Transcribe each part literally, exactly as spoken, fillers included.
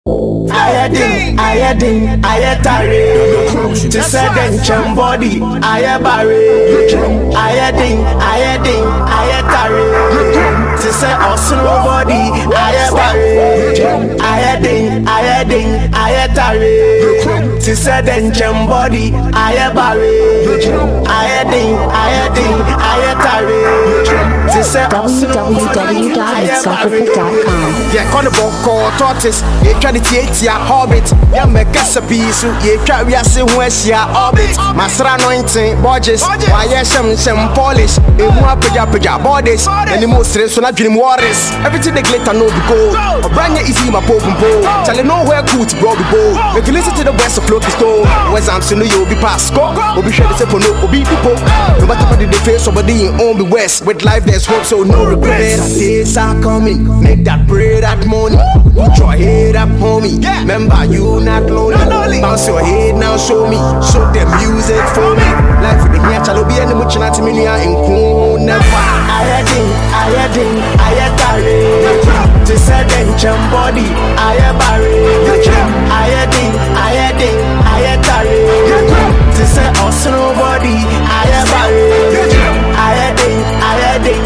Ayedin, ayedin, ayetare. To sudden chum body, ayebare. Ayedin, ayedin, ayetare. To say awesome body, ayebare. Ayedin, ayedin, ayetare. To sudden chum body, ayebare. Ayedin, ayedin, ayetare. To say w w w dot hits africa dot com. Yeah, call the boko tortoise. You try to take your hobbit. Yeah, make us a piece. You try to see where's your orbit. Master anointing, bodges. Why, yes, some some polish. A more pija pija bodies. And the most stress when I dream waters. Everything they glitter no be gold. A brand new easy my pop and bowl. Tell you nowhere cool to grow the bowl. Make you listen to the west of float the stone. Where's I'm seeing you be past score. Will be sure to say for no, will be people. No matter what they face, somebody in on the west. With life there's hope, so no regret. Days are coming. Make that bread, that money. Put your head up, homie. Remember, you not lonely. Bounce your head now, show me. Show them music for me. Life with the here, shall be any much not me in cool. Never. Ayedin, ayedin, ayetare. To sudden chum body, ayebare. Ayedin, ayedin, ayetare. To say awesome body, ayebare. Ayedin, ayedin,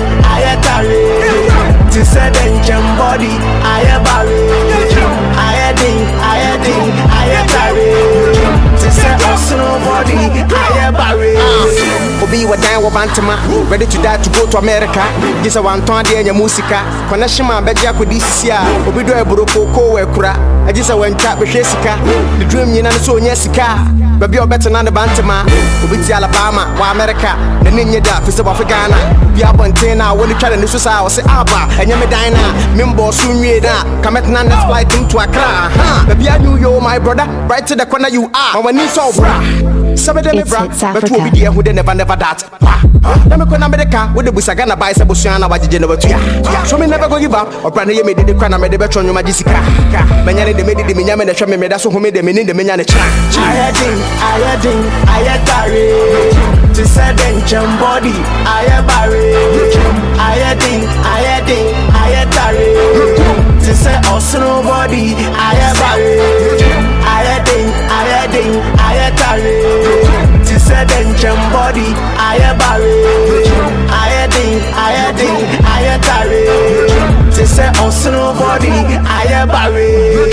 ayetare. To sudden chum body, ayebare. Ayedin, ayedin, ayetare. To say awesome body, ayebare. Obi wa dan wa bantama, ready to die to go to America. This a one ton de nya musica. Connection man beji akodi sisi a. Obi do eburo koko we kura. I just went tap be sika. The dream nyina no so nya sika. Baby o better na the bantama. Obi ti Alabama wa America. The ninja da fi se ba fi Ghana. Bi abonten na woni twa ne so sa o se aba. Enya me dan na. Membo so nwie na. Kamet na next flight into Accra. Ha. Baby I knew you my brother. Right to the corner you are. When you so bra. Some of them It's bra. Hits But Africa. who be there who they never never that. Let me go na America with the busagana buy se busuana wa jije never tuya. So me never go give up. Or brand ye me did the crown me the betron you majisika. Manyane de me de me nyame na hwe me me da so hu me de me ni de me nya ne kira. Ayedin, ayedin, ayetare. To sudden chum body, ayebare. Ayedin, ayedin, ayetare. To say awesome body, ayebare. Ayedin, ayedin, ayetare. To sudden chum body, ayebare. Ayedin, ayedin, ayetare. To say awesome body, ayebare.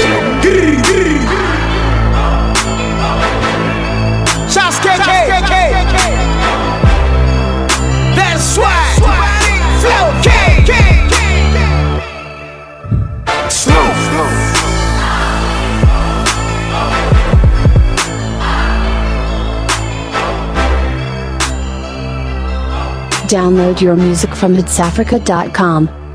Shots K K. That's why. Flow K. Slow, slow. Download your music from hits africa dot com.